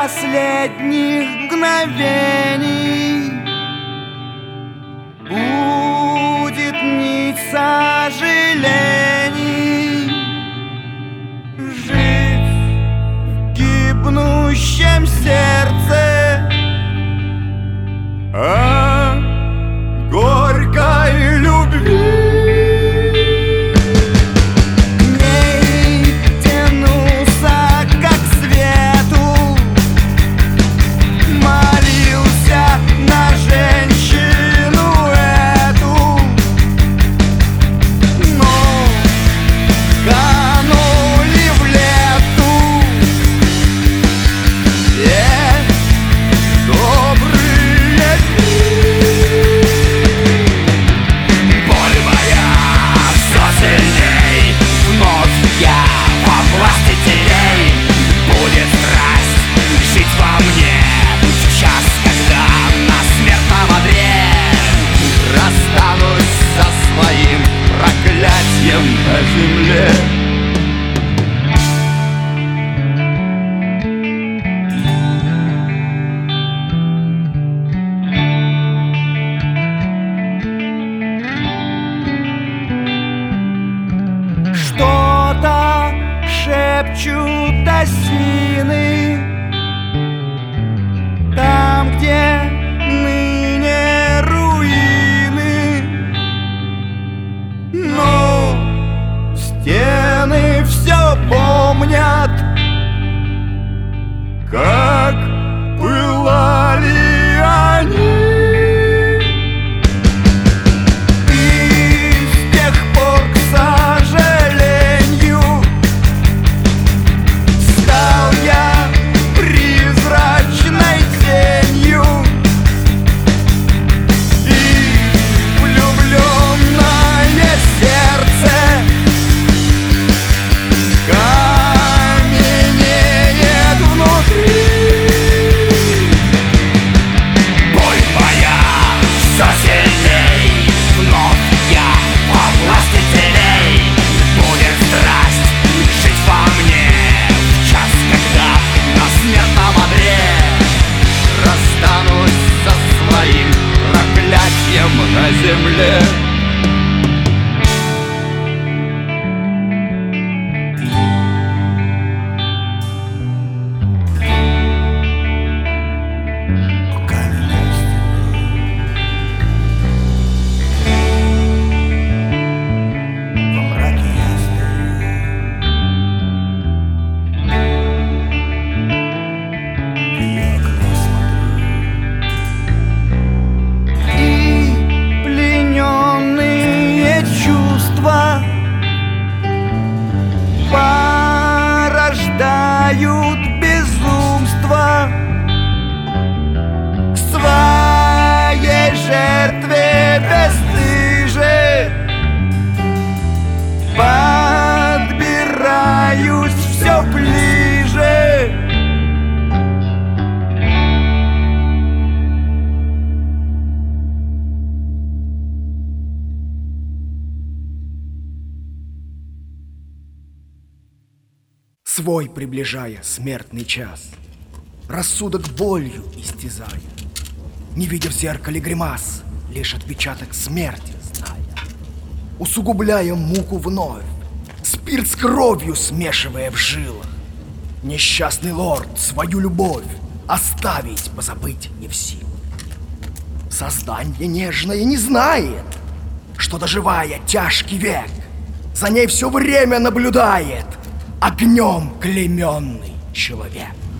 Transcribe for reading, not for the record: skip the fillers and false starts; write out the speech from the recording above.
последних мгновений будет нить сожалений. Жить в гибнущем сердце, а горькой любви. На земле что-то шепчут осины там, где ныне руины, но стены все помнят, как пылали они. И с тех пор, к сожалению, стал я призрачной тенью, и влюбленное сердце каменеет внутри. Боль моя все сильней, вновь я во власти теней. Будет страсть жить во мне в час, когда на смертном одре расстанусь со своим проклятием на земле. Порождают безумство, к своей жертве бесстыже подбираюсь все ближе. Свой приближая смертный час, рассудок болью истязая, не видя в зеркале гримас, лишь отпечаток смерти зная, усугубляя муку вновь, спирт с кровью смешивая в жилах, несчастный лорд свою любовь оставить, позабыть не в силах. Создание нежное не знает, что, доживая тяжкий век, за ней все время наблюдает огнем клейменный человек.